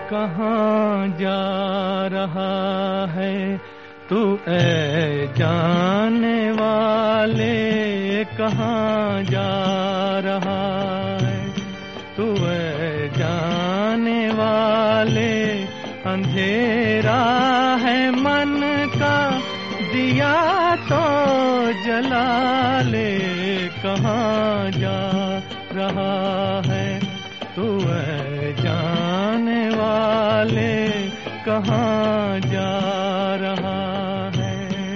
कहाँ जा रहा है तू ऐ जाने वाले, कहाँ जा रहा है तू ऐ जाने वाले। अंधेरा है मन का दिया तो जला ले, कहाँ जा रहा है तू ऐ जाने वाले, कहाँ जा रहा है।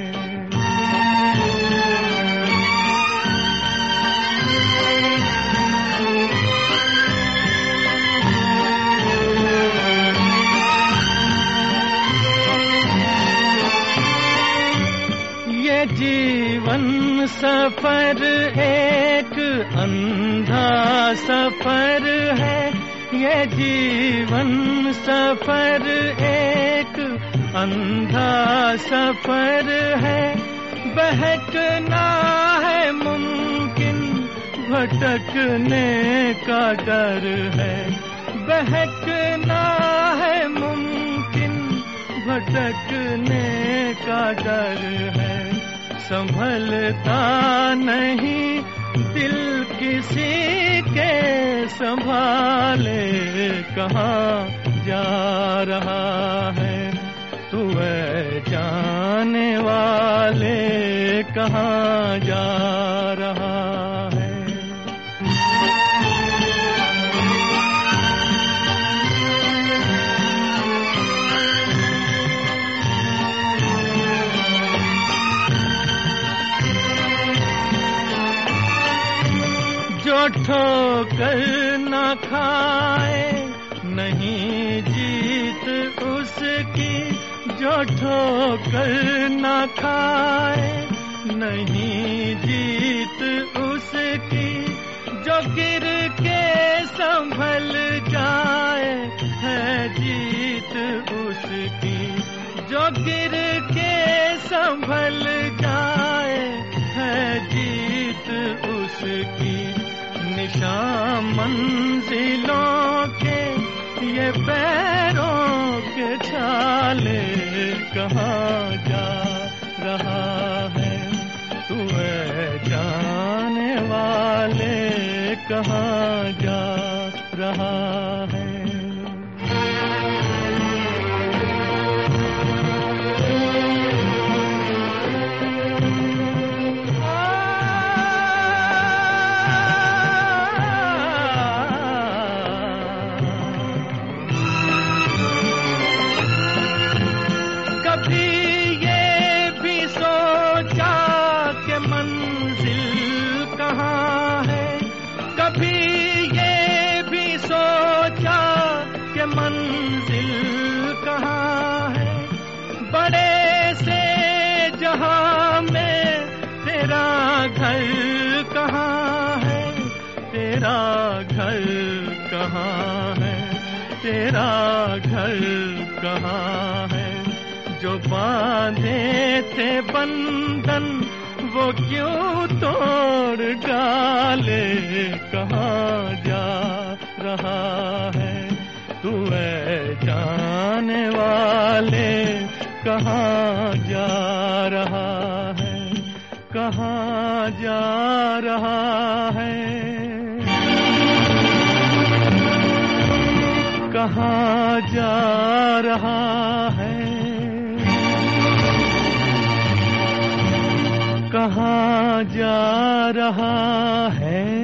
ये जीवन सफर एक अंधा सफर है, ये जीवन सफर एक अंधा सफर है। बहकना है मुमकिन, भटकने का डर है। बहकना है मुमकिन, भटकने का डर है। संभलता नहीं दिल किसी के संभाले, कहाँ जा रहा है तू ऐ जाने वाले, कहाँ जा रहा है। जो ठोकर न खाए नहीं जीत उसकी, जो ठोकर न खाए नहीं जीत उसकी। जो गिर के संभल जाए है जीत उसकी, जो गिर के संभल जाए है जीत उसकी। निशान मंजिलों के ये पैरों के छाले, कहाँ जा रहा है तू ऐ जाने वाले, कहाँ जा रहा है। मंजिल कहाँ है बड़े से जहां में, तेरा घर कहाँ है, तेरा घर कहाँ है, तेरा घर कहाँ है। जो बांधे थे बंधन वो क्यों तोड़ डाले, कहाँ जा रहा है तू ऐ जाने वाले, कहाँ जा रहा है, कहाँ जा रहा है, कहाँ जा रहा है, कहाँ जा रहा है।